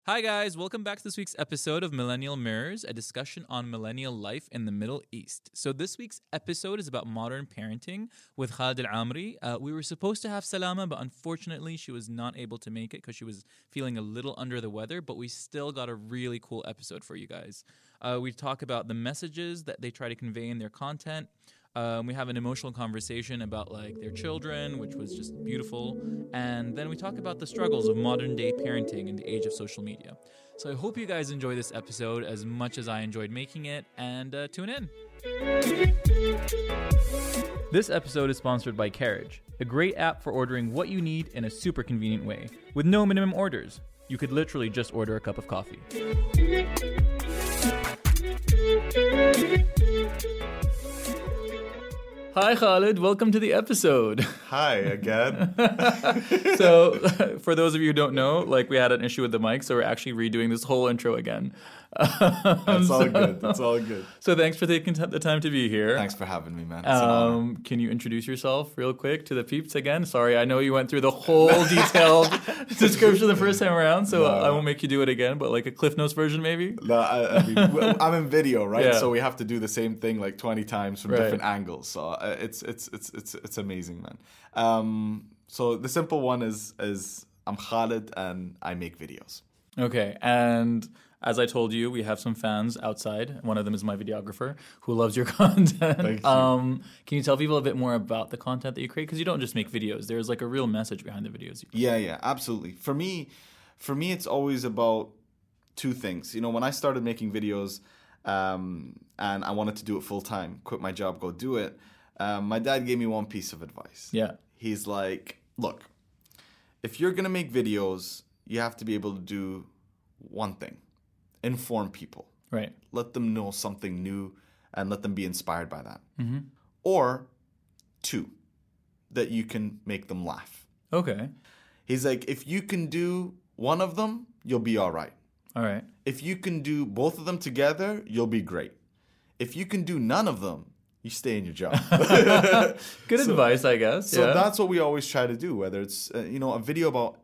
Hi guys, welcome back to this week's episode of Millennial Mirrors, a discussion on millennial life in the Middle East. So this week's episode is about modern parenting with Khalid Al-Amri. We were supposed to have Salama, but unfortunately she was not able to make it because she was feeling a little under the weather, but we still got a really cool episode for you guys. We talk about the messages that they try to convey in their content. We have an emotional conversation about like their children, which was just beautiful. And then we talk about the struggles of modern day parenting in the age of social media. So I hope you guys enjoy this episode as much as I enjoyed making it, and tune in. This episode is sponsored by Carriage, a great app for ordering what you need in a super convenient way, with no minimum orders. You could literally just order a cup of coffee. Hi Khalid, welcome to the episode. Hi again. So, for those of you who don't know, like we had an issue with the mic, so we're actually redoing this whole intro again. That's all good. That's all good. So thanks for taking the time to be here. Thanks for having me, man. It's an honor. Can you introduce yourself real quick to the peeps again? Sorry, I know you went through the whole detailed description the first time around, so I won't make you do it again, but like a Cliff Notes version maybe? No, I mean, I'm in video, right? Yeah. So we have to do the same thing like 20 times from different angles. So it's amazing, man. So the simple one is I'm Khalid and I make videos. Okay, and as I told you, we have some fans outside. One of them is my videographer who loves your content. Thank you. Can you tell people a bit more about the content that you create? Because you don't just make videos. There's like a real message behind the videos you create. Yeah, absolutely. For me, it's always about two things. You know, when I started making videos and I wanted to do it full time, quit my job, go do it, my dad gave me one piece of advice. Yeah. He's like, look, if you're going to make videos, you have to be able to do one thing. Inform people. Right. Let them know something new and let them be inspired by that. Mm-hmm. Or two, that you can make them laugh. Okay. He's like, if you can do one of them, you'll be all right. All right. If you can do both of them together, you'll be great. If you can do none of them, you stay in your job. Good advice, I guess. So yeah. that's what we always try to do, whether it's, a video about,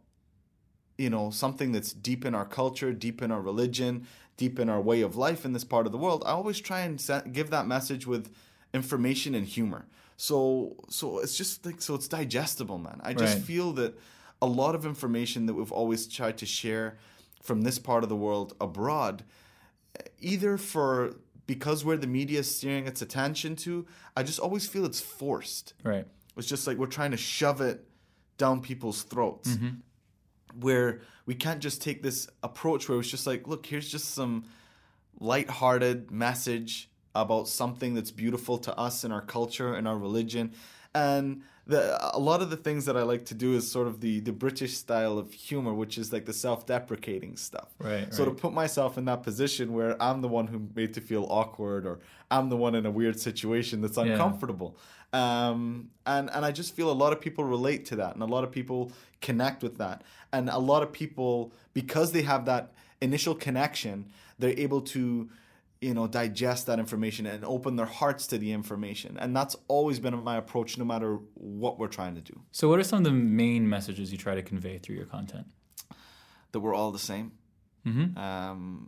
something that's deep in our culture, deep in our religion, deep in our way of life in this part of the world. I always try and give that message with information and humor. So it's just like, so it's digestible, man. I just feel that a lot of information that we've always tried to share from this part of the world abroad, either because where the media is steering its attention to, I just always feel it's forced. Right. It's just like we're trying to shove it down people's throats. Mm-hmm. Where we can't just take this approach where it's just like, look, here's just some lighthearted message about something that's beautiful to us in our culture and our religion. And a lot of the things that I like to do is sort of the British style of humor, which is like the self-deprecating stuff. Right. So to put myself in that position where I'm the one who made to feel awkward, or I'm the one in a weird situation that's uncomfortable. And I just feel a lot of people relate to that, and a lot of people connect with that. And a lot of people, because they have that initial connection, they're able to digest that information and open their hearts to the information. And that's always been my approach, no matter what we're trying to do. So what are some of the main messages you try to convey through your content? That we're all the same. Mm-hmm.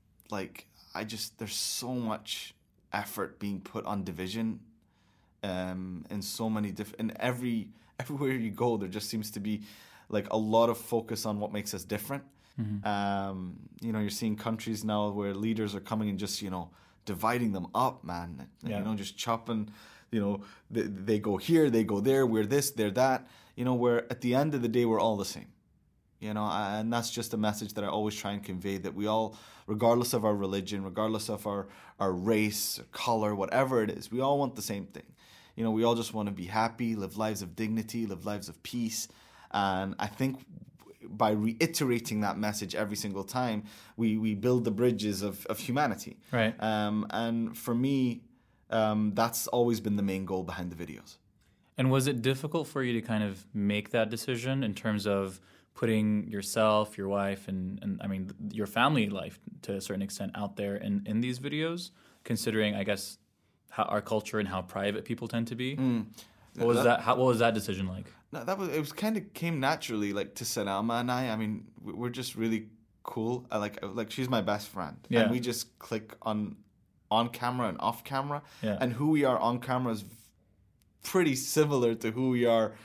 There's so much effort being put on division in so many different, everywhere you go, there just seems to be like a lot of focus on what makes us different. Mm-hmm. You're seeing countries now where leaders are coming and just, dividing them up, man. Just chopping, they go here, they go there, we're this, they're that. Where at the end of the day, we're all the same. And that's just a message that I always try and convey, that we all, regardless of our religion, regardless of our race, or color, whatever it is, we all want the same thing. We all just want to be happy, live lives of dignity, live lives of peace. And I think by reiterating that message every single time, we build the bridges of humanity. Right. And for me, that's always been the main goal behind the videos. And was it difficult for you to kind of make that decision in terms of putting yourself, your wife, and I mean your family life to a certain extent out there in these videos, considering, I guess, how our culture and how private people tend to be? What was that decision like? No, it was kind of came naturally, like to Salama and I. I mean, we're just really cool. Like she's my best friend, Yeah. and we just click on camera and off camera, Yeah. and who we are on camera is pretty similar to who we are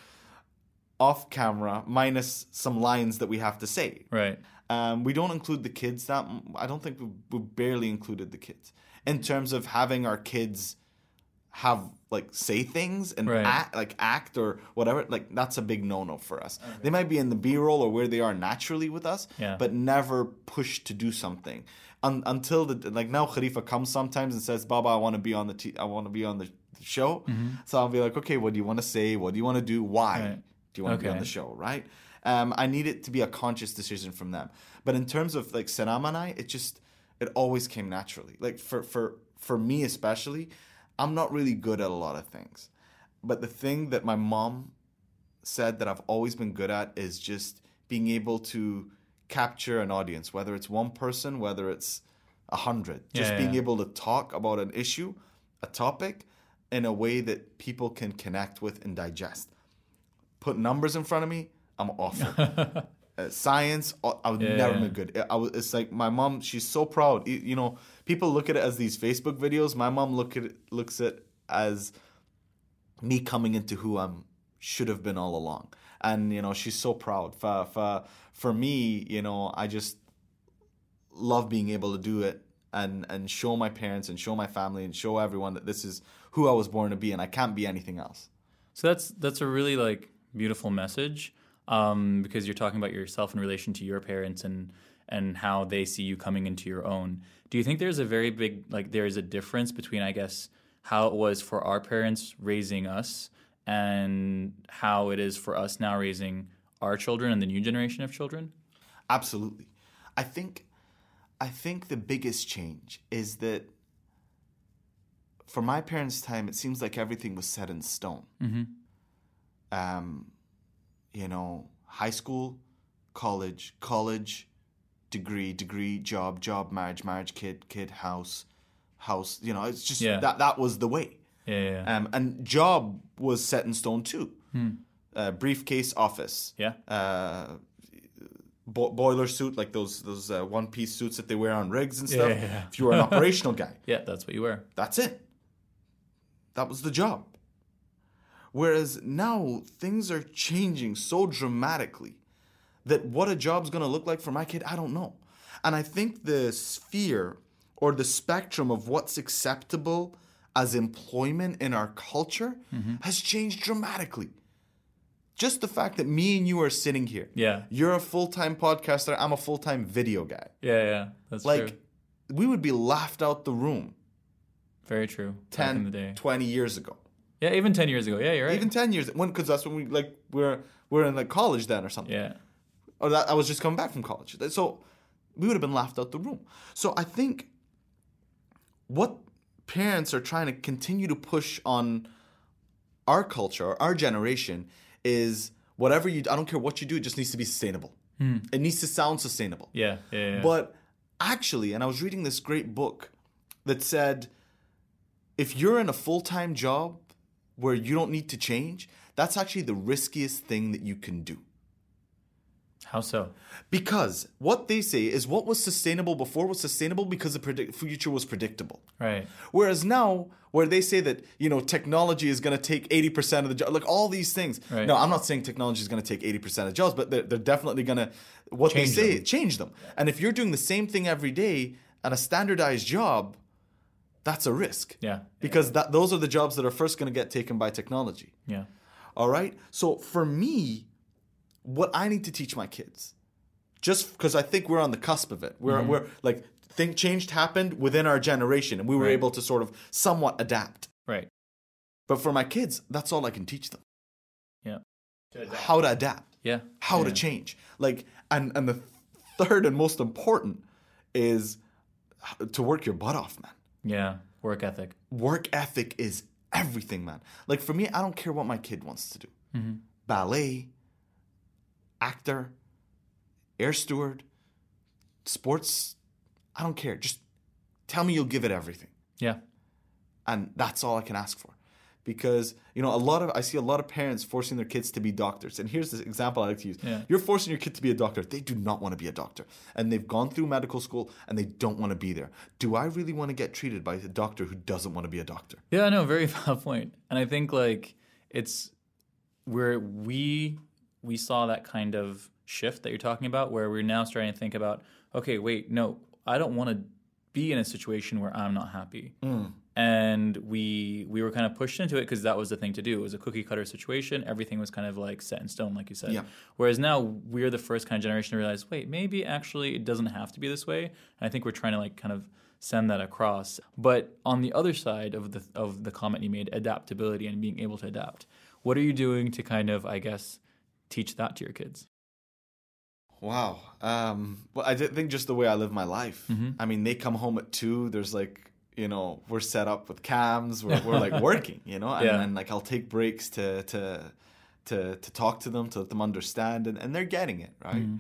off camera, minus some lines that we have to say. Right. We don't include the kids. I don't think we barely included the kids in terms of having our kids have like say things and Right. act or whatever. Like that's a big no for us. Okay. They might be in the B-roll or where they are naturally with us, Yeah. but never pushed to do something until now. Khalifa comes sometimes and says, "Baba, I want to be on the show." Mm-hmm. So I'll be like, "Okay, what do you want to say? What do you want to do? Why?" Right. Do you want to be on Okay. the show, right? I need it to be a conscious decision from them. But in terms of like Sanam and I, it always came naturally. Like for me especially, I'm not really good at a lot of things. But the thing that my mom said that I've always been good at is just being able to capture an audience, whether it's one person, whether it's 100. Just being able to talk about an issue, a topic, in a way that people can connect with and digest. Put numbers in front of me, I'm awful. Science, I would never be good. It's like my mom, she's so proud. You know, people look at it as these Facebook videos. My mom looks at it as me coming into who I should have been all along. And, you know, she's so proud. For me, you know, I just love being able to do it and show my parents and show my family and show everyone that this is who I was born to be and I can't be anything else. So that's a really like beautiful message, because you're talking about yourself in relation to your parents and how they see you coming into your own. Do you think there's a very big, like there is a difference between, I guess, how it was for our parents raising us and how it is for us now raising our children and the new generation of children? Absolutely. I think the biggest change is that for my parents' time, it seems like everything was set in stone. Mm-hmm. You know, high school, college, degree, job, marriage, kid, house. You know, it's just that was the way. Yeah. And job was set in stone too. Briefcase, office. Yeah. Boiler suit, like those one-piece suits that they wear on rigs and stuff. Yeah. If you were an operational guy. Yeah, that's what you were. That's it. That was the job. Whereas now things are changing so dramatically that what a job's going to look like for my kid, I don't know. And I think the sphere or the spectrum of what's acceptable as employment in our culture has changed dramatically. Just the fact that me and you are sitting here. Yeah. You're a full-time podcaster. I'm a full-time video guy. Yeah. That's true. We would be laughed out the room. Very true. Back in the day. 20 years ago. Yeah, even 10 years ago. Yeah, you're right. Even 10 years. Because that's when we're in like college then or something. Yeah. Or I was just coming back from college. So we would have been laughed out the room. So I think what parents are trying to continue to push on our culture or our generation is whatever I don't care what you do, it just needs to be sustainable. It needs to sound sustainable. Yeah. But actually, and I was reading this great book that said, if you're in a full-time job where you don't need to change, that's actually the riskiest thing that you can do. How so? Because what they say is what was sustainable before was sustainable because the future was predictable. Right. Whereas now, where they say that, you know, technology is going to take 80% of the job, like all these things. Right. No, I'm not saying technology is going to take 80% of jobs, but they're definitely going to, change them. And if you're doing the same thing every day and a standardized job, that's a risk. Yeah. Because those are the jobs that are first going to get taken by technology. Yeah. All right? So for me, what I need to teach my kids, just because I think we're on the cusp of it. We're like, change happened within our generation and we were able to sort of somewhat adapt. Right. But for my kids, that's all I can teach them. Yeah. How to adapt. Yeah. How to change. Like, and the third and most important is to work your butt off, man. Yeah. Work ethic. Work ethic is everything, man. Like for me, I don't care what my kid wants to do. Ballet, actor, air steward, sports, I don't care. Just tell me you'll give it everything. Yeah. And that's all I can ask for. because I see a lot of parents forcing their kids to be doctors. And here's the example I like to use. Yeah. You're forcing your kid to be a doctor. They do not want to be a doctor, and they've gone through medical school and they don't want to be there. Do I really want to get treated by a doctor who doesn't want to be a doctor? Yeah, no, very valid point. And I think like it's where we saw that kind of shift that you're talking about, where we're now starting to think about, okay, wait, no, I don't want to be in a situation where I'm not happy. And we were kind of pushed into it because that was the thing to do. It was a cookie cutter situation. Everything was kind of like set in stone, like you said. Yeah. Whereas now we're the first kind of generation to realize, wait, maybe actually it doesn't have to be this way. And I think we're trying to like kind of send that across. But on the other side of the comment you made, adaptability and being able to adapt, what are you doing to kind of, I guess, teach that to your kids? Wow. Well, I think just the way I live my life. I mean, they come home at 2. There's like, we're set up with cams. We're like working, and then like I'll take breaks to talk to them, to let them understand, and they're getting it, right?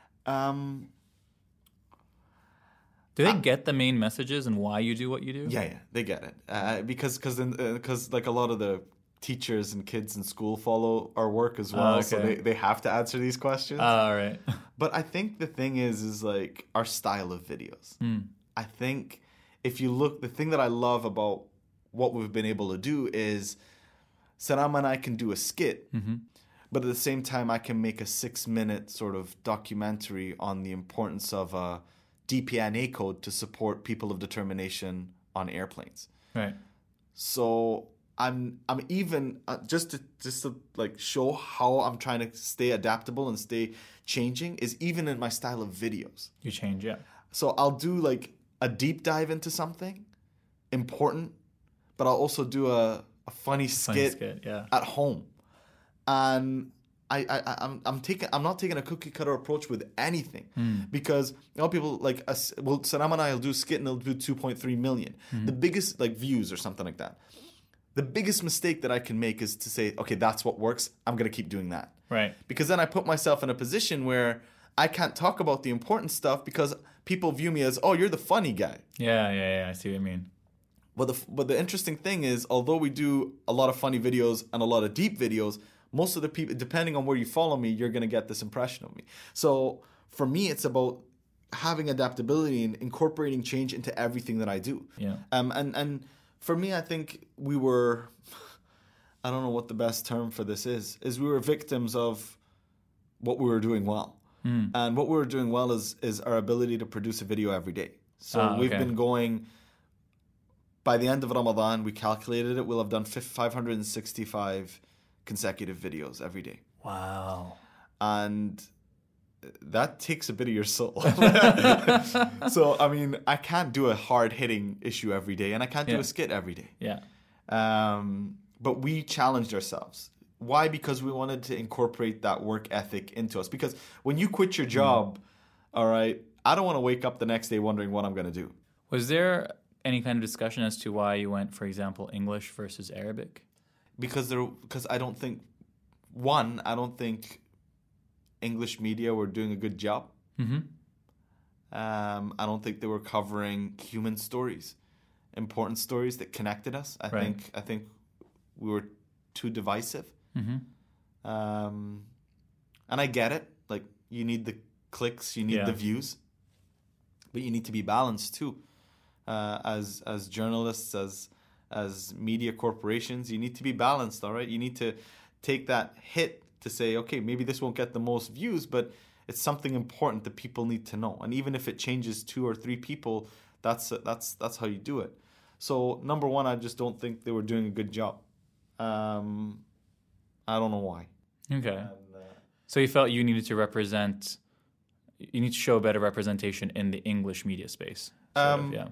Do they get the main messages and why you do what you do? Yeah, they get it. Because like a lot of the teachers and kids in school follow our work as well, so they have to answer these questions. All right. But I think the thing is like our style of videos. I think if you look, the thing that I love about what we've been able to do is Saram and I can do a skit, but at the same time I can make a 6-minute sort of documentary on the importance of a DPNA code to support people of determination on airplanes. Right. So I'm even just to like show how I'm trying to stay adaptable and stay changing is even in my style of videos. You change, yeah. So I'll do like a deep dive into something important, but I'll also do a funny skit at home. And I'm not taking a cookie cutter approach with anything because people like Saram and I will do a skit and it'll do 2.3 million. The biggest like views or something like that. The biggest mistake that I can make is to say, okay, that's what works. I'm going to keep doing that. Right. Because then I put myself in a position where I can't talk about the important stuff because people view me as, oh, you're the funny guy. Yeah. I see what you mean. But the interesting thing is, although we do a lot of funny videos and a lot of deep videos, most of the people, depending on where you follow me, you're going to get this impression of me. So for me, it's about having adaptability and incorporating change into everything that I do. Yeah. And for me, I think we were, I don't know what the best term for this is we were victims of what we were doing well. And what we were doing well is our ability to produce a video every day. So we've been going, by the end of Ramadan, we calculated it, we'll have done 565 consecutive videos every day. Wow. And that takes a bit of your soul. So, I mean, I can't do a hard-hitting issue every day, and I can't do a skit every day. Yeah. But we challenged ourselves. Why? Because we wanted to incorporate that work ethic into us. Because when you quit your job, all right, I don't want to wake up the next day wondering what I'm going to do. Was there any kind of discussion as to why you went, for example, English versus Arabic? Because I don't think English media were doing a good job. I don't think they were covering human stories, important stories that connected us. I think we were too divisive. And I get it. Like, you need the clicks, you need the views, but you need to be balanced too. As journalists, as media corporations, you need to be balanced. All right, you need to take that hit to say, okay, maybe this won't get the most views, but it's something important that people need to know. And even if it changes 2 or 3 people, that's how you do it. So number one, I just don't think they were doing a good job. I don't know why. Okay. So you felt you needed to show better representation in the English media space. Yeah.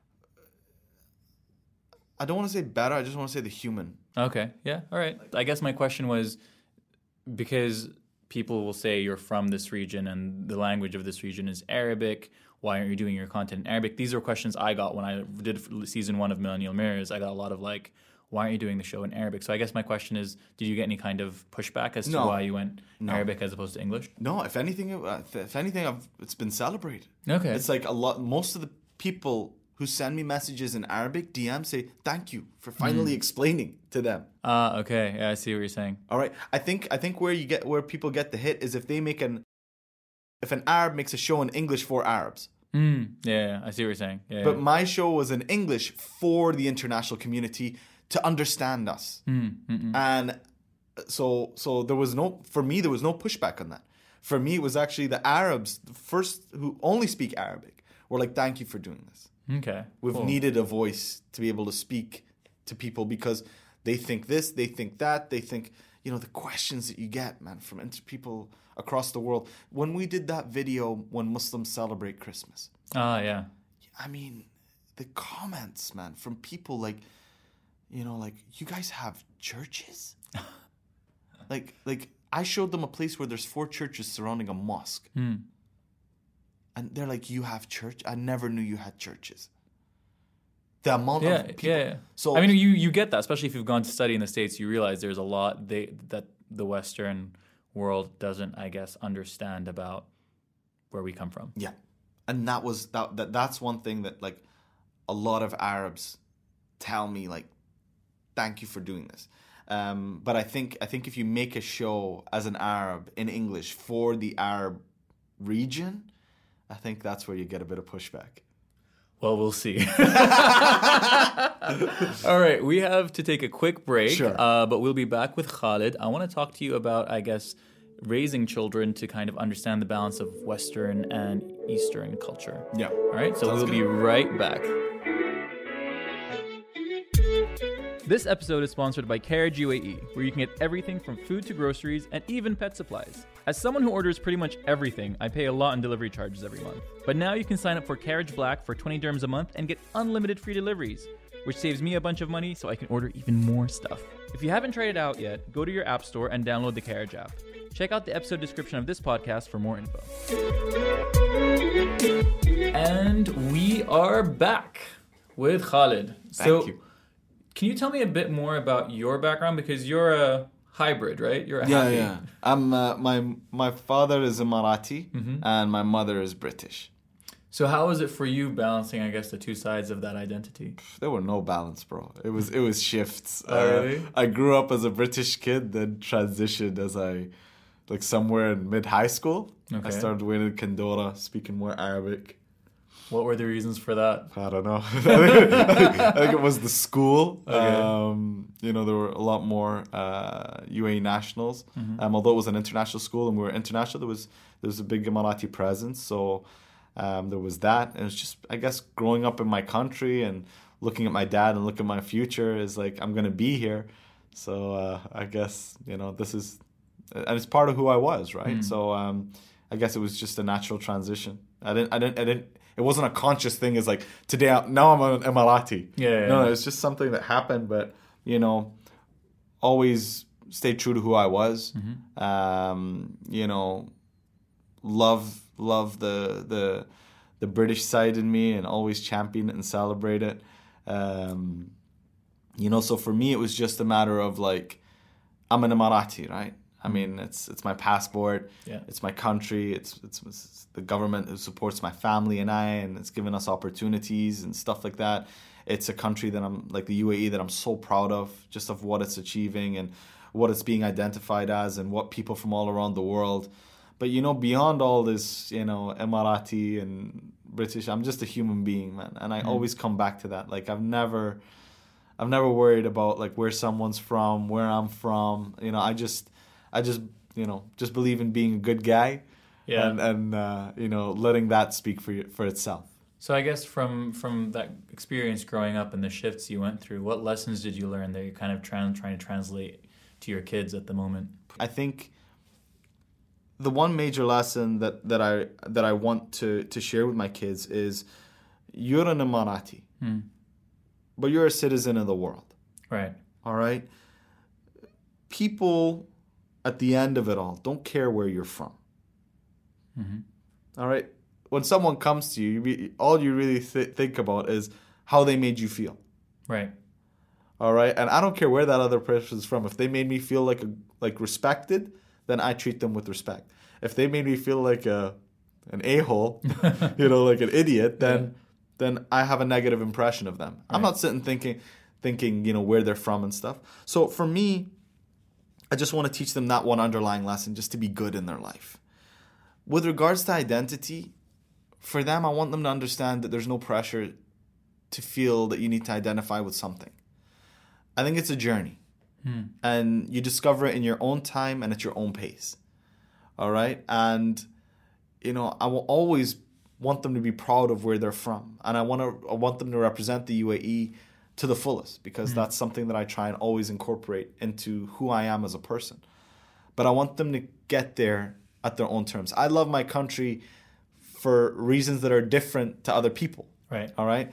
I don't want to say better. I just want to say the human. Okay. Yeah. All right. I guess my question was, because people will say you're from this region and the language of this region is Arabic, why aren't you doing your content in Arabic? These are questions I got when I did season 1 of Millennial Mirrors. I got a lot of like, why aren't you doing the show in Arabic? So I guess my question is, did you get any kind of pushback as to why you went Arabic as opposed to English? No, if anything, it's been celebrated. Okay. It's like most of the people who send me messages in Arabic, DM, say thank you for finally explaining to them. Okay. Yeah, I see what you're saying. All right. I think where people get the hit is if an Arab makes a show in English for Arabs. Yeah, I see what you're saying. Yeah, But my show was in English for the international community to understand us. And so there was no pushback on that. For me, it was actually the Arabs, the first who only speak Arabic, were like, thank you for doing this. Okay. We've needed a voice to be able to speak to people because they think this, they think that, they think, the questions that you get, man, from people across the world. When we did that video, when Muslims celebrate Christmas. Yeah. I mean, the comments, man, from people like, you guys have churches? like I showed them a place where there's 4 churches surrounding a mosque. And they're like, you have church? I never knew you had churches. The amount of people. Yeah. So I mean, you get that, especially if you've gone to study in the States. You realize there's a lot that the Western world doesn't, I guess, understand about where we come from. Yeah, and that's one thing that like a lot of Arabs tell me, like, thank you for doing this. But I think if you make a show as an Arab in English for the Arab region, I think that's where you get a bit of pushback. Well, we'll see. All right, we have to take a quick break, Sure. But we'll be back with Khalid. I want to talk to you about, I guess, raising children to kind of understand the balance of Western and Eastern culture. Yeah. All right, so Sounds we'll good. be right back. This episode is sponsored by Carriage UAE, where you can get everything from food to groceries and even pet supplies. As someone who orders pretty much everything, I pay a lot in delivery charges every month. But now you can sign up for Carriage Black for 20 dirhams a month and get unlimited free deliveries, which saves me a bunch of money so I can order even more stuff. If you haven't tried it out yet, go to your app store and download the Carriage app. Check out the episode description of this podcast for more info. And we are back with Khalid. Thank you. Can you tell me a bit more about your background? Because you're a hybrid, right? You're a happy. Yeah. I'm my father is Emirati and my mother is British. So how was it for you balancing, I guess, the two sides of that identity? There were no balance, bro. It was shifts. Oh, really? I grew up as a British kid, then transitioned as somewhere in mid high school. Okay. I started wearing Kendora, speaking more Arabic. What were the reasons for that? I don't know. I think it was the school. Okay. There were a lot more UAE nationals. Although it was an international school and we were international, there was a big Emirati presence. So there was that. And it was just, I guess, growing up in my country and looking at my dad and looking at my future is like, I'm going to be here. So I guess, this is, and it's part of who I was, right? So I guess it was just a natural transition. I didn't. It wasn't a conscious thing. It's like now I'm an Emirati. Yeah. No, it's just something that happened. But always stay true to who I was. Love the British side in me and always champion it and celebrate it. So for me it was just a matter of like, I'm an Emirati, right? I mean, it's my passport. Yeah. It's my country. It's the government who supports my family and it's given us opportunities and stuff like that. It's a country that I'm like the UAE that I'm so proud of, just of what it's achieving and what it's being identified as and what people from all around the world. But beyond all this, Emirati and British, I'm just a human being, man, and I always come back to that. Like I've never worried about like where someone's from, where I'm from. I just believe in being a good guy, and letting that speak for itself. So I guess from that experience growing up and the shifts you went through, what lessons did you learn that you're kind of trying to translate to your kids at the moment? I think the one major lesson that I want to share with my kids is you're an Emirati, but you're a citizen of the world. Right. All right? People at the end of it all don't care where you're from. All right? When someone comes to you, all you really think about is how they made you feel. Right. All right? And I don't care where that other person's from. If they made me feel like respected, then I treat them with respect. If they made me feel like an a-hole, like an idiot, then then I have a negative impression of them. I'm not sitting thinking, you know, where they're from and stuff. So for me, I just want to teach them that one underlying lesson, just to be good in their life. With regards to identity, for them, I want them to understand that there's no pressure to feel that you need to identify with something. I think it's a journey. And you discover it in your own time and at your own pace. All right? And, you know, I will always want them to be proud of where they're from. And I want them to represent the UAE to the fullest, because that's something that I try and always incorporate into who I am as a person. But I want them to get there at their own terms. I love my country for reasons that are different to other people. Right. All right?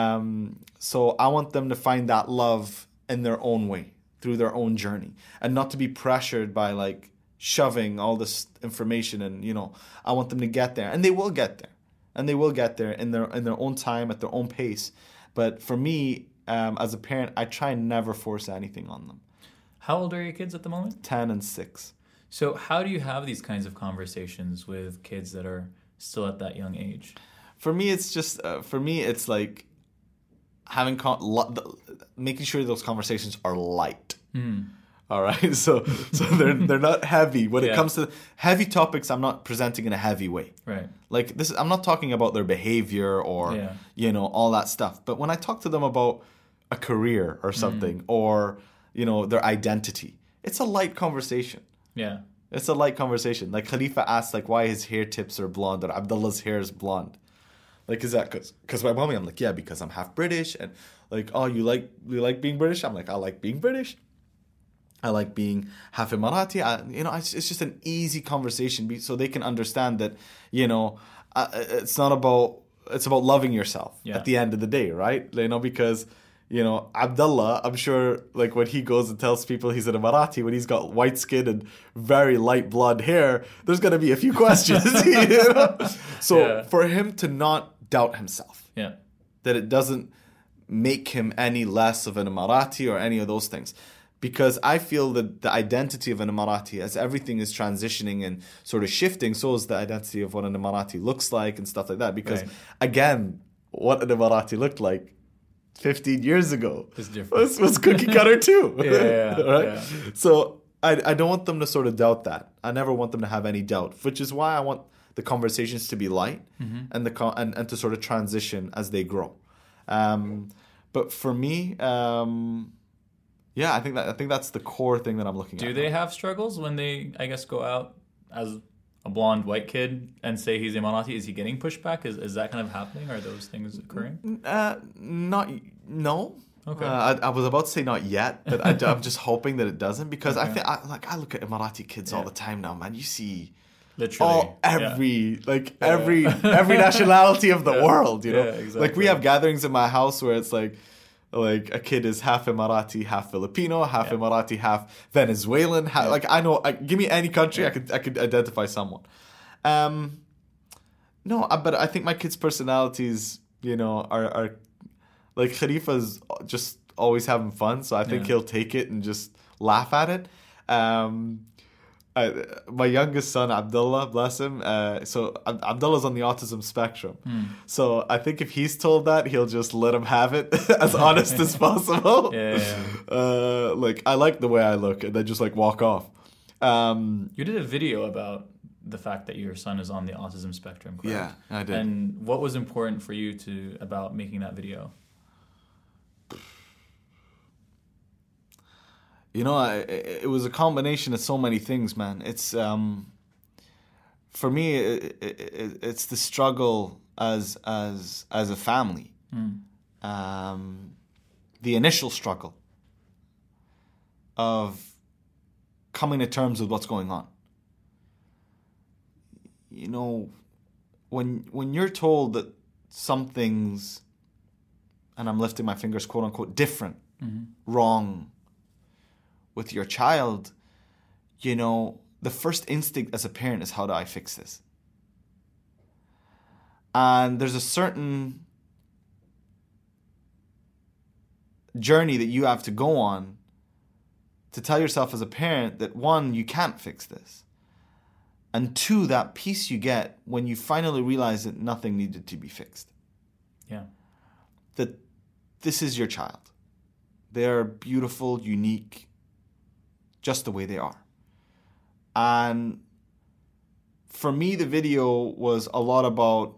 So I want them to find that love in their own way, through their own journey, and not to be pressured by like shoving all this information. And, you know, I want them to get there, and they will get there, and they will get there in their own time, at their own pace. But for me, as a parent, I try and never force anything on them. How old are your kids at the moment? 10 and 6. So how do you have these kinds of conversations with kids that are still at that young age? For me, it's just it's like having making sure those conversations are light. All right, so they're not heavy. When it comes to heavy topics, I'm not presenting in a heavy way. Right. Like this, I'm not talking about their behavior or you know, all that stuff. But when I talk to them about a career or something, or, you know, their identity, it's a light conversation. Yeah. It's a light conversation. Like Khalifa asked, like, why his hair tips are blonde or Abdullah's hair is blonde. Like, is that because my mommy? I'm like, yeah, because I'm half British. And like, oh, you like being British? I'm like, I like being British. I like being half Emirati. You know, it's just an easy conversation, so they can understand that, you know, it's about loving yourself at the end of the day, right? You know, because, you know, Abdullah, I'm sure, like, when he goes and tells people he's an Emirati, when he's got white skin and very light blonde hair, there's going to be a few questions. You know? So for him to not doubt himself, that it doesn't make him any less of an Emirati or any of those things. Because I feel that the identity of an Emirati, as everything is transitioning and sort of shifting, so is the identity of what an Emirati looks like and stuff like that. Because, again, what an Emirati looked like 15 years ago was cookie cutter too. Right? So I don't want them to sort of doubt that. I never want them to have any doubt, which is why I want the conversations to be light and to sort of transition as they grow. But for me... I think that's the core thing that I'm looking at. Do they have struggles when they, I guess, go out as a blonde white kid and say he's Emirati? Is he getting pushback? Is that kind of happening? Are those things occurring? No. Okay. I was about to say not yet, but I'm just hoping that it doesn't, because I look at Emirati kids all the time now, man. You see. Literally, every nationality of the world, you know. Yeah, exactly. Like, we have gatherings in my house where it's like a kid is half Emirati, half Filipino, half Emirati, half Venezuelan. Like, I know, give me any country, I could identify someone. But I think my kids' personalities, you know, are like, Khalifa's just always having fun, so I think he'll take it and just laugh at it. My youngest son, Abdullah, bless him. So Abdullah's on the autism spectrum. So I think if he's told that, he'll just let him have it as honest as possible. Like, I like the way I look, and then just like walk off. You did a video about the fact that your son is on the autism spectrum, correct? Yeah, I did. And what was important for you about making that video? You know, it was a combination of so many things, man. It's for me, it's the struggle as a family, the initial struggle of coming to terms with what's going on. You know, when you're told that something's, and I'm lifting my fingers, quote unquote, different, wrong with your child, you know, the first instinct as a parent is, how do I fix this? And there's a certain journey that you have to go on to tell yourself as a parent that, one, you can't fix this. And two, that peace you get when you finally realize that nothing needed to be fixed. Yeah. that this is your child. They're beautiful, unique, just the way they are. And for me, the video was a lot about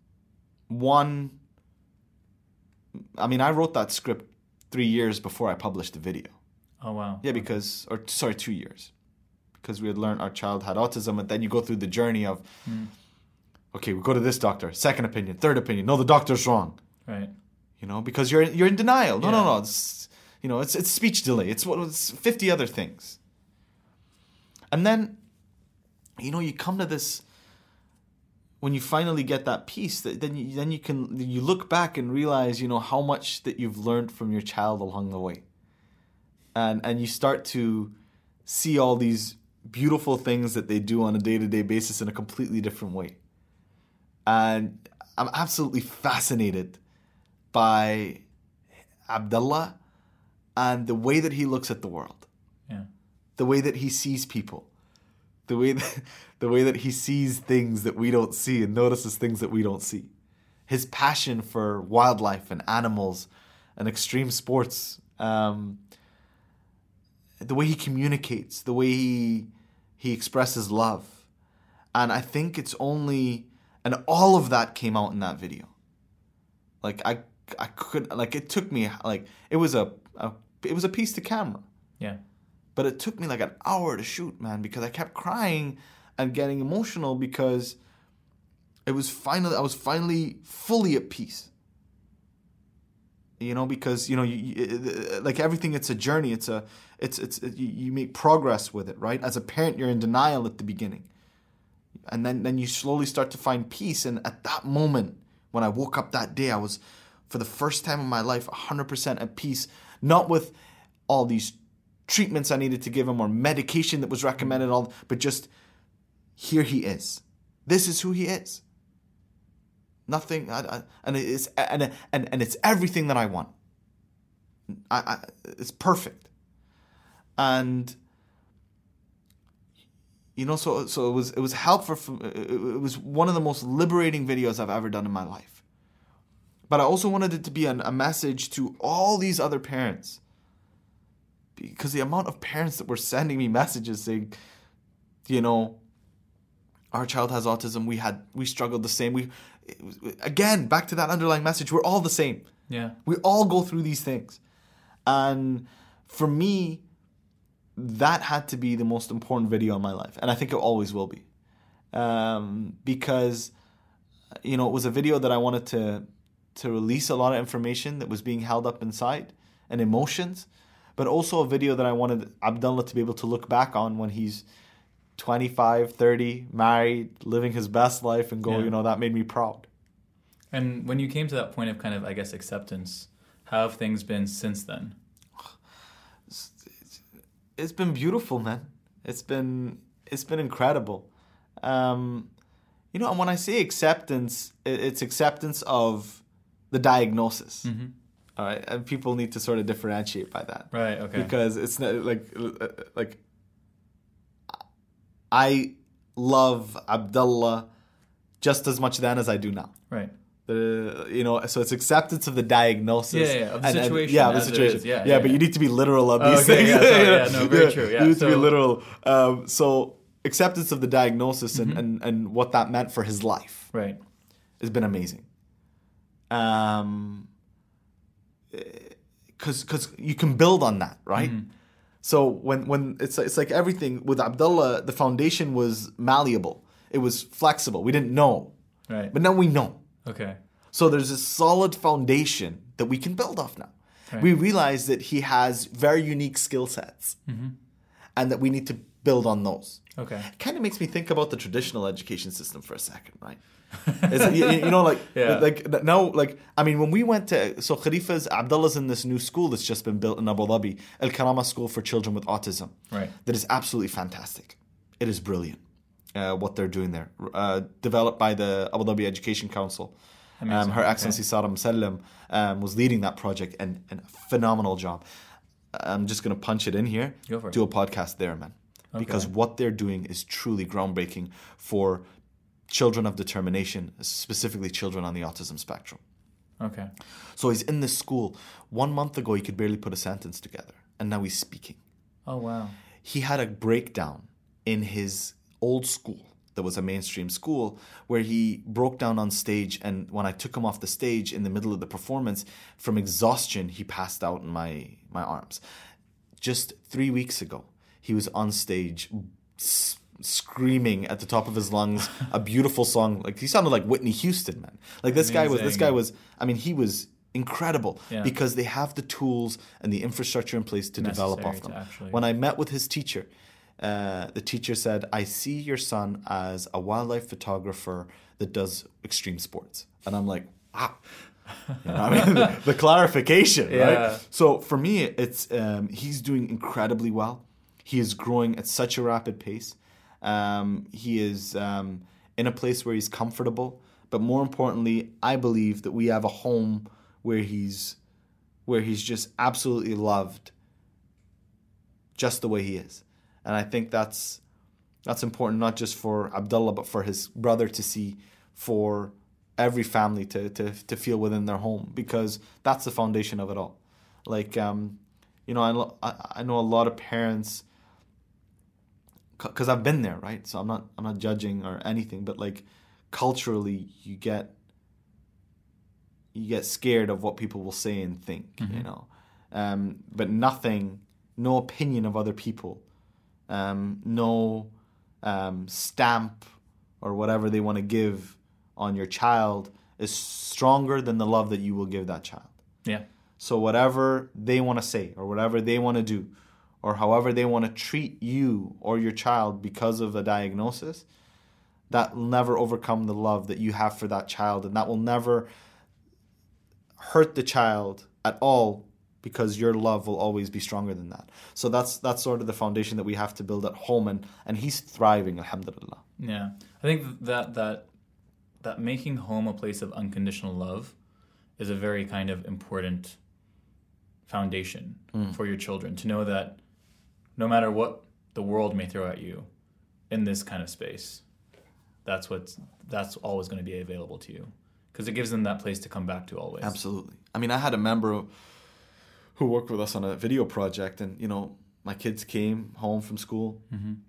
I wrote that script 3 years before I published the video. Oh, wow. Yeah, 2 years. Because we had learned our child had autism, and then you go through the journey of, okay, we go to this doctor, second opinion, third opinion. No, the doctor's wrong. Right. Because you're in denial. Yeah. No. It's speech delay. It's 50 other things. And then, you come to this, when you finally get that piece, then you look back and realize, how much that you've learned from your child along the way. And you start to see all these beautiful things that they do on a day-to-day basis in a completely different way. And I'm absolutely fascinated by Abdullah and the way that he looks at the world. Yeah. The way that he sees people. The way that he sees things that we don't see and notices things that we don't see. His passion for wildlife and animals and extreme sports. The way he communicates, the way he expresses love. And I think it's only... And all of that came out in that video. Like, I could... Like, it took me... Like, it was a piece to camera. Yeah. But it took me like an hour to shoot, man, because I kept crying and getting emotional because I was finally fully at peace. Because like everything, it's a journey. You make progress with it, right? As a parent, you're in denial at the beginning, and then you slowly start to find peace. And at that moment, when I woke up that day, I was, for the first time in my life, 100% at peace. Not with all these treatments I needed to give him or medication that was recommended, but just here he is. This is who he is. Nothing, and it's everything that I want. It's perfect, and so it was helpful. It was one of the most liberating videos I've ever done in my life. But I also wanted it to be a message to all these other parents, because the amount of parents that were sending me messages saying, our child has autism. We struggled the same. Again, back to that underlying message. We're all the same. Yeah. We all go through these things. And for me, that had to be the most important video in my life. And I think it always will be. Because, it was a video that I wanted to release a lot of information that was being held up inside and emotions. But also a video that I wanted Abdullah to be able to look back on when he's 25, 30, married, living his best life and go, that made me proud. And when you came to that point of kind of, I guess, acceptance, how have things been since then? It's been beautiful, man. It's been incredible. And when I say acceptance, it's acceptance of the diagnosis. Mm-hmm. All right, and people need to sort of differentiate by that. Right, okay. Because it's not like I love Abdullah just as much then as I do now. Right. So it's acceptance of the diagnosis. Yeah, of the situation. The situation. Yeah, but you need to be literal on these things. Very true. Yeah, you need to be literal. So acceptance of the diagnosis and what that meant for his life. Right. Has been amazing. Because you can build on that, right? Mm-hmm. So when it's like everything with Abdullah, the foundation was malleable. It was flexible. We didn't know, right? But now we know. Okay. So there's a solid foundation that we can build off now. Right. We realize that he has very unique skill sets, and that we need to build on those. Okay. It kind of makes me think about the traditional education system for a second, right? When we went to, so Abdullah's in this new school that's just been built in Abu Dhabi, Al Karama School for Children with Autism. Right. That is absolutely fantastic. It is brilliant, what they're doing there. Developed by the Abu Dhabi Education Council. Her Excellency Sarah Musallam was leading that project, and a phenomenal job. I'm just going to punch it in here. Go for it. Do a podcast there, man. Okay. Because what they're doing is truly groundbreaking for children of determination, specifically children on the autism spectrum. Okay. So he's in this school. 1 month ago, he could barely put a sentence together, and now he's speaking. Oh, wow. He had a breakdown in his old school that was a mainstream school where he broke down on stage, and when I took him off the stage in the middle of the performance, from exhaustion, he passed out in my arms. Just 3 weeks ago, he was on stage screaming at the top of his lungs a beautiful song. Like, he sounded like Whitney Houston, man. Like, this guy was, I mean, he was incredible because they have the tools and the infrastructure in place to develop off them. When I met with his teacher, the teacher said, I see your son as a wildlife photographer that does extreme sports. And I'm like, wow. You know, I mean, the clarification, right? So for me, it's he's doing incredibly well. He is growing at such a rapid pace. He is in a place where he's comfortable. But more importantly, I believe that we have a home where he's just absolutely loved just the way he is. And I think that's important, not just for Abdullah, but for his brother to see, for every family to feel within their home, because that's the foundation of it all. Like, you know, I know a lot of parents, because I've been there, right? So I'm not judging or anything, but like culturally, you get scared of what people will say and think, you know. But no opinion of other people, no stamp or whatever they want to give on your child is stronger than the love that you will give that child. Yeah. So whatever they want to say or whatever they want to do or however they want to treat you or your child because of a diagnosis, that will never overcome the love that you have for that child, and that will never hurt the child at all, because your love will always be stronger than that. So that's sort of the foundation that we have to build at home, and he's thriving, alhamdulillah. Yeah. I think that making home a place of unconditional love is a very kind of important foundation for your children, to know that no matter what the world may throw at you in this kind of space, that's always going to be available to you, because it gives them that place to come back to always. Absolutely. I mean, I had a member who worked with us on a video project, and you know, my kids came home from school,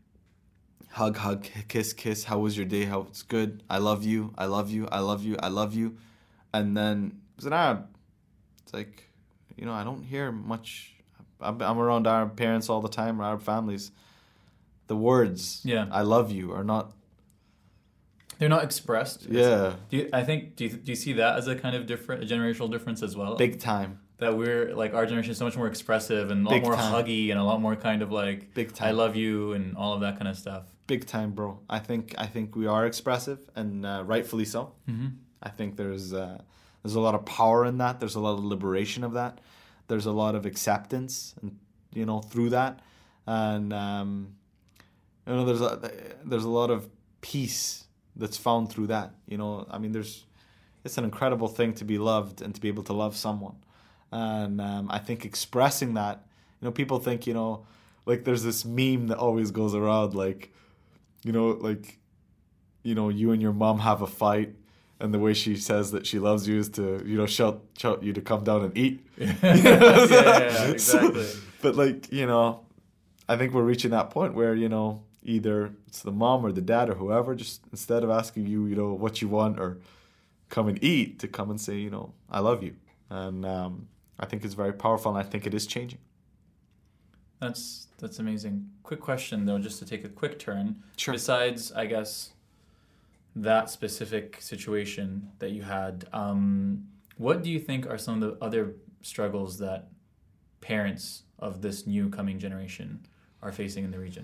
hug, kiss, how was your day? How it's good. I love you, I love you, I love you, I love you. And then it was an Arab. It's like, you know, I don't hear much. I'm around Arab parents all the time, or Arab families. The words, I love you, are not. They're not expressed. Yeah. Do you see that as a kind of a generational difference as well? Big time. That we're like, our generation is so much more expressive and a lot more huggy and a lot more kind of like, big time. I love you and all of that kind of stuff. Big time, bro. I think we are expressive, and rightfully so. I think there's a lot of power in that. There's a lot of liberation of that. There's a lot of acceptance, and you know, through that, and you know, there's a lot of peace that's found through that. You know, I mean, it's an incredible thing to be loved and to be able to love someone. And I think expressing that, you know, people think, you know, like there's this meme that always goes around, like, you know, you and your mom have a fight, and the way she says that she loves you is to, you know, shout you to come down and eat. Yeah, exactly. So, but like, you know, I think we're reaching that point where, you know, either it's the mom or the dad or whoever, just instead of asking you, you know, what you want or come and eat, to come and say, you know, I love you. And I think it's very powerful, and I think it is changing. That's amazing. Quick question, though, just to take a quick turn. Sure. Besides, I guess, that specific situation that you had, what do you think are some of the other struggles that parents of this new coming generation are facing in the region?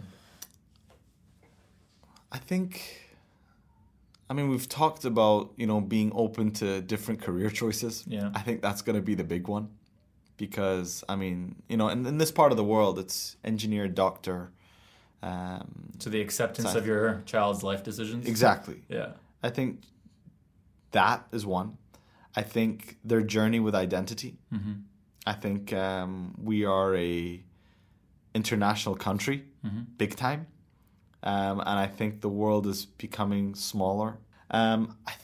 I mean, we've talked about, you know, being open to different career choices. Yeah. I think that's going to be the big one, because, I mean, you know, in this part of the world, it's engineer, doctor. So the acceptance of your child's life decisions? Exactly. Yeah. I think that is one. I think their journey with identity. I think we are a international country, big time. And I think the world is becoming smaller. I think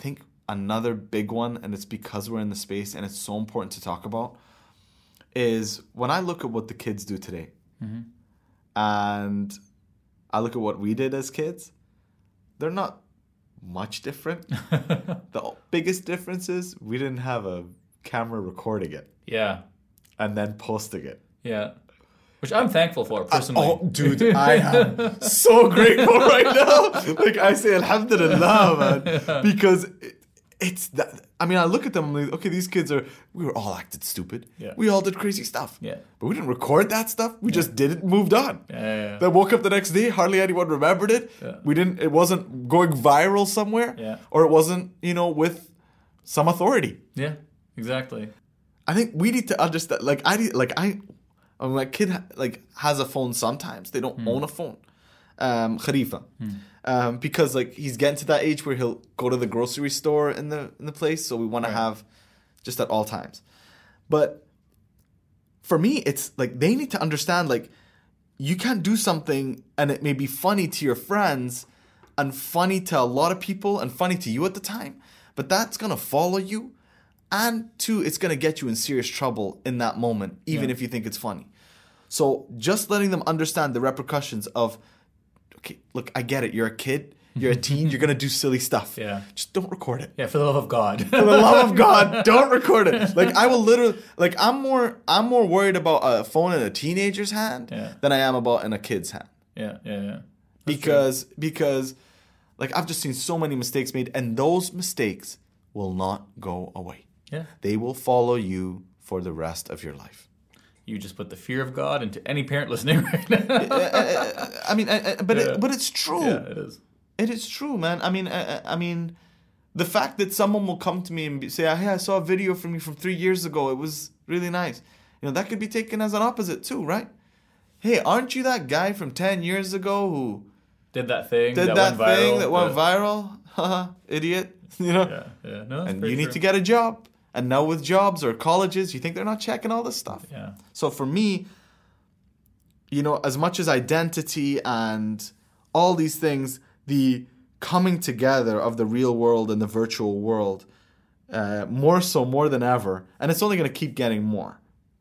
another big one, and it's because we're in the space and it's so important to talk about, is when I look at what the kids do today, and I look at what we did as kids, they're not much different. The biggest difference is we didn't have a camera recording it Yeah. and then posting it. Yeah. Which I'm thankful for, personally. Oh, dude, I am so grateful right now. Like, I say alhamdulillah, man. Because it's that. I mean, I look at them, I'm like, okay, these kids we were all acted stupid. Yeah. We all did crazy stuff. Yeah. But we didn't record that stuff. We just did it and moved on. Yeah. Then woke up the next day, hardly anyone remembered it. Yeah. It wasn't going viral somewhere. Yeah. Or it wasn't, with some authority. Yeah, exactly. I think we need to understand, my kid has a phone sometimes. They don't own a phone. Khalifa. Because he's getting to that age where he'll go to the grocery store in the place. So we want to have just at all times. But for me, it's they need to understand you can't do something and it may be funny to your friends and funny to a lot of people and funny to you at the time. But that's going to follow you. And two, it's going to get you in serious trouble in that moment, even if you think it's funny. So just letting them understand the repercussions of, okay, look, I get it. You're a kid. You're a teen. You're going to do silly stuff. Yeah. Just don't record it. Yeah, for the love of God. For the love of God, don't record it. I will literally, I'm more worried about a phone in a teenager's hand than I am about in a kid's hand. Yeah. Because I've just seen so many mistakes made, and those mistakes will not go away. Yeah. They will follow you for the rest of your life. You just put the fear of God into any parent listening right now. But it's true. Yeah, it is. It is true, man. I mean, the fact that someone will come to me and say, "Hey, I saw a video from you from 3 years ago. It was really nice." That could be taken as an opposite too, right? Hey, aren't you that guy from 10 years ago who did that thing that went viral? Haha, idiot. Yeah. No, and you need to get a job. And now with jobs or colleges, you think they're not checking all this stuff. Yeah. So for me, as much as identity and all these things, the coming together of the real world and the virtual world, more than ever, and it's only going to keep getting more.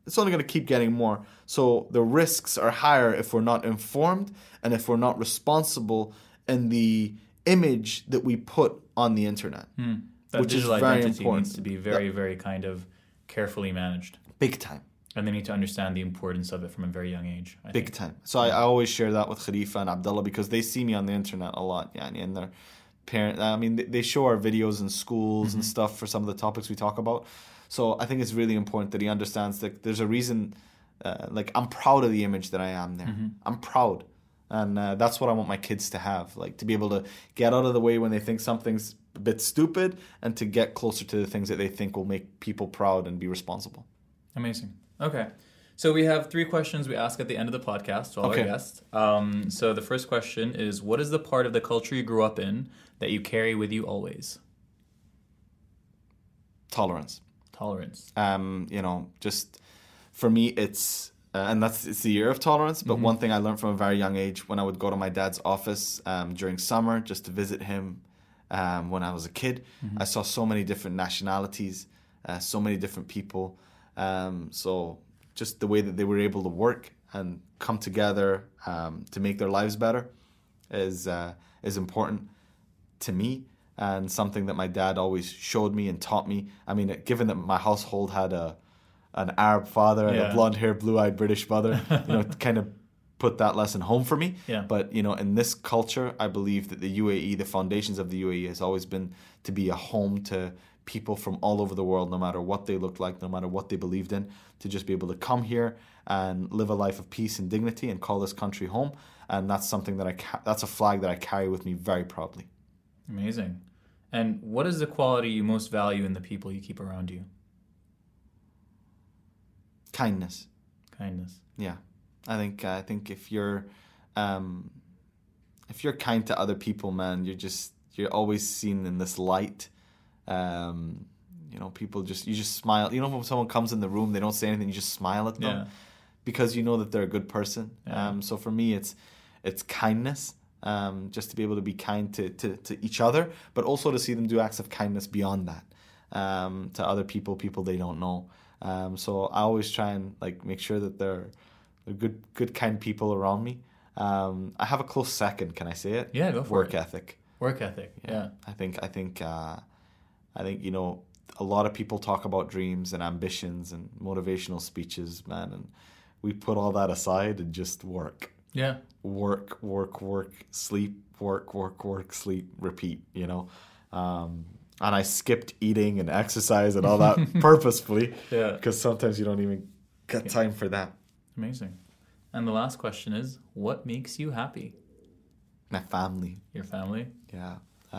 So the risks are higher if we're not informed and if we're not responsible in the image that we put on the internet. That which is digital very identity important. needs to be very, very kind of carefully managed. Big time. And they need to understand the importance of it from a very young age. I Big think. time. So I always share that with Khalifa and Abdullah because they see me on the internet a lot. And their parent, they show our videos in schools and stuff for some of the topics we talk about. So I think it's really important that he understands that there's a reason, I'm proud of the image that I am there. I'm proud. And that's what I want my kids to have, to be able to get out of the way when they think something's a bit stupid and to get closer to the things that they think will make people proud and be responsible. Amazing. Okay. So we have 3 questions we ask at the end of the podcast to all our guests. So the first question is, what is the part of the culture you grew up in that you carry with you always? Tolerance. Just for me, it's the year of tolerance. But one thing I learned from a very young age when I would go to my dad's office during summer just to visit him when I was a kid, I saw so many different nationalities, so many different people. So just the way that they were able to work and come together to make their lives better is important to me. And something that my dad always showed me and taught me. I mean, given that my household had an Arab father and a blonde-haired, blue-eyed British mother, kind of put that lesson home for me. Yeah. But, in this culture, I believe that the UAE, the foundations of the UAE has always been to be a home to people from all over the world, no matter what they looked like, no matter what they believed in, to just be able to come here and live a life of peace and dignity and call this country home. And that's something that's a flag that I carry with me very proudly. Amazing. And what is the quality you most value in the people you keep around you? Kindness. Yeah, I think if you're kind to other people, man, you're always seen in this light. People you just smile. When someone comes in the room, they don't say anything. You just smile at them because you know that they're a good person. Yeah. So for me, it's kindness. just to be able to be kind to each other, but also to see them do acts of kindness beyond that, to other people they don't know. So I always try and like make sure that they're good, kind people around me. I have a close second. Can I say it? Yeah, go for Work it. ethic. Work ethic. Yeah. I think you know, a lot of people talk about dreams and ambitions and motivational speeches, man, and we put all that aside and just work. Yeah. Work, sleep, work, sleep, repeat, you know. And I skipped eating and exercise and all that purposefully. Yeah. Because sometimes you don't even get time for that. Amazing. And the last question is, what makes you happy? My family. Your family? Yeah.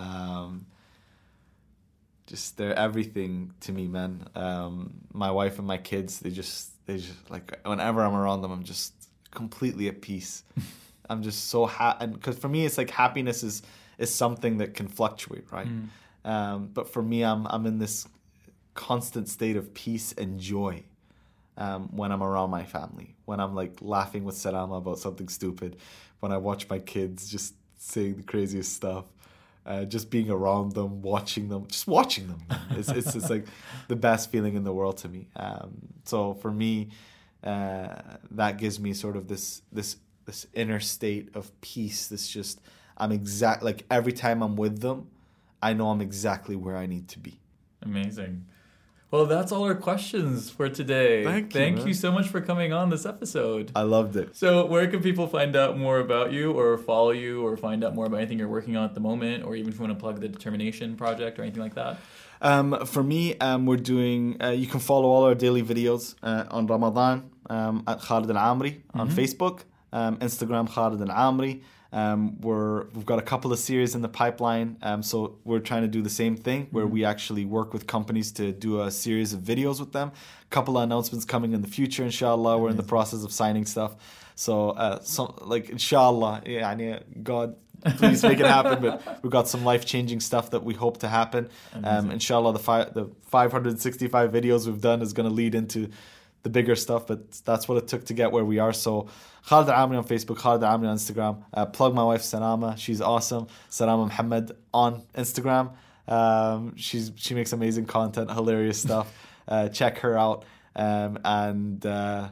Just they're everything to me, man. My wife and my kids, they just like, whenever I'm around them, I'm just completely at peace. I'm just so happy. And because for me, it's like happiness is something that can fluctuate, right? But for me, I'm in this constant state of peace and joy when I'm around my family, when I'm like laughing with Salama about something stupid, when I watch my kids just saying the craziest stuff, just being around them, watching them. It's like the best feeling in the world to me. So for me, that gives me sort of this inner state of peace. This just, like every time I'm with them, I know I'm exactly where I need to be. Amazing. Well, that's all our questions for today. Thank you so much for coming on this episode. I loved it. So where can people find out more about you or follow you or find out more about anything you're working on at the moment, or even if you want to plug the Determination Project or anything like that? For me, we're doing, you can follow all our daily videos on Ramadan at Khalid Al Amri on Facebook, Instagram Khalid Al Amri. We've got a couple of series in the pipeline, so we're trying to do the same thing where we actually work with companies to do a series of videos with them. A couple of announcements coming in the future, inshallah. We're in the process of signing stuff, so inshallah, God, please make it happen. But we've got some life-changing stuff that we hope to happen. Inshallah, the 565 videos we've done is going to lead into the bigger stuff, but that's what it took to get where we are. So Khalid Al Amri on Facebook, Khalid Al Amri on Instagram. Plug my wife Salama, she's awesome. Salama Muhammad on Instagram. She makes amazing content, hilarious stuff. Check her out, and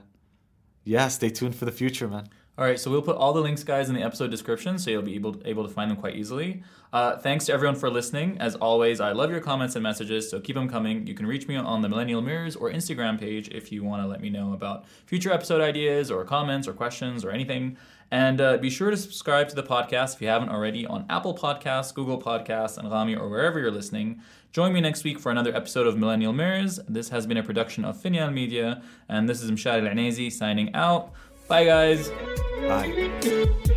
stay tuned for the future, man. All right, so we'll put all the links, guys, in the episode description, so you'll be able to find them quite easily. Thanks to everyone for listening. As always, I love your comments and messages, so keep them coming. You can reach me on the Millennial Mirrors or Instagram page if you want to let me know about future episode ideas or comments or questions or anything. And be sure to subscribe to the podcast if you haven't already on Apple Podcasts, Google Podcasts, and Rami, or wherever you're listening. Join me next week for another episode of Millennial Mirrors. This has been a production of Finyal Media, and this is Mshari Al-Anazi signing out. Bye, guys. Bye.